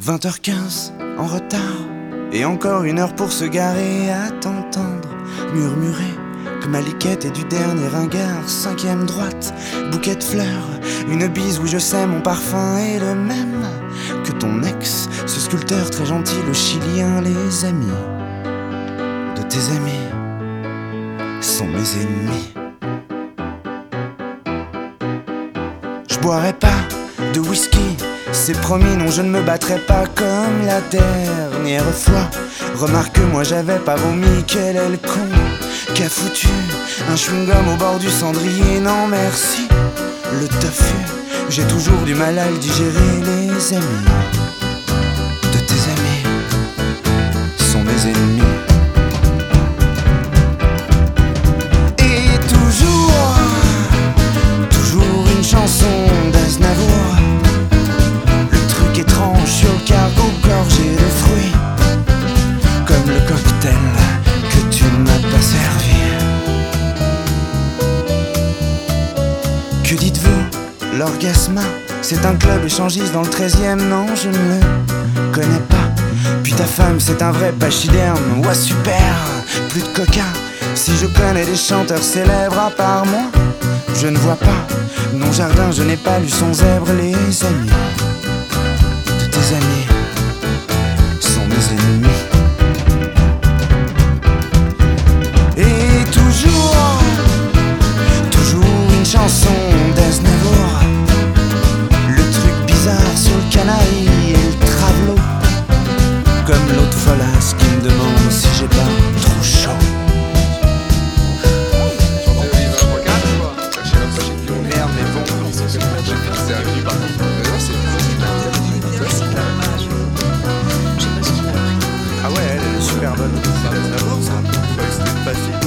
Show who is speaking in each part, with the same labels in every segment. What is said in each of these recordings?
Speaker 1: 20h15, en retard, et encore 1 heure pour se garer, à t'entendre murmurer que ma liquette est du dernier ringard. 5e droite, bouquet de fleurs, une bise où je sais mon parfum est le même que ton ex, ce sculpteur très gentil, le chilien. Les amis de tes amis sont mes ennemis. Je boirai pas de whisky, c'est promis, non je ne me battrai pas comme la dernière fois. Remarque, moi j'avais pas vomi, quel est le con qui a foutu un chewing-gum au bord du cendrier. Non merci, le tofu, j'ai toujours du mal à le digérer. Les amis de tes amis sont mes ennemis. Et toujours une chanson d'Aznavour, le truc étrange sur le cargo gorgé de fruits, comme le cocktail que tu ne m'as pas servi. Que dites-vous, l'Orgasma, c'est un club échangiste dans le 13e. Non, je ne le connais pas. Puis ta femme, c'est un vrai pachyderme. Ouah super, plus de coca. Si je connais des chanteurs célèbres à part moi, je ne vois pas. Non jardin, je n'ai pas lu son zèbre. Les amis de tes amis sont mes ennemis. Et toujours une chanson d'Aznavour, le truc bizarre sur le canaille et le travelot, comme l'autre folasse qui me demande si j'ai pas trop chaud. Merde mais bon, ah ouais, elle est super bonne. C'est Aznavour ça. C'était facile.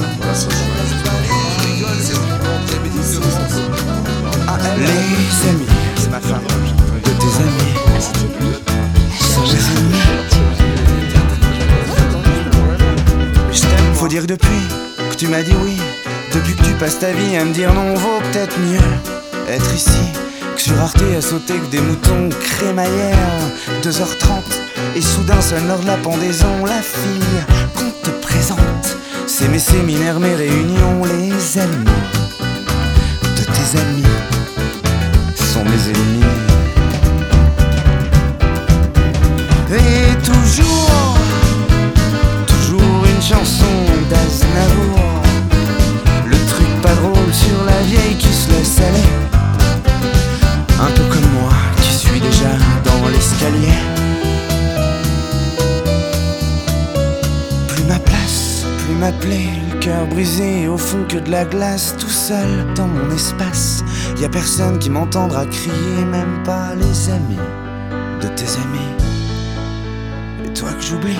Speaker 1: Les amis, c'est ma femme, de tes amis sont mes amis. Faut dire que depuis que tu m'as dit oui, depuis que tu passes ta vie à me dire non, vaut peut-être mieux être ici que sur Arte à sauter que des moutons crémaillères. 2h30 et soudain sonne l'heure de la pendaison. La fille qu'on te présente, c'est mes séminaires, mes réunions. Les amis de tes amis sont mes ennemis. Et toujours une chanson d'Aznavour, le truc pas drôle sur la vieille qui se laisse aller, un peu comme moi qui suis déjà dans l'escalier. Plus ma place, plus m'appeler, le cœur brisé au fond que de la glace, tout seul dans mon espace. Y'a personne qui m'entendra crier, même pas les amis de tes amis. Et toi que j'oublie,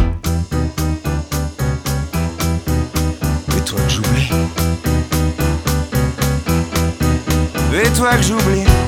Speaker 1: et toi que j'oublie, et toi que j'oublie.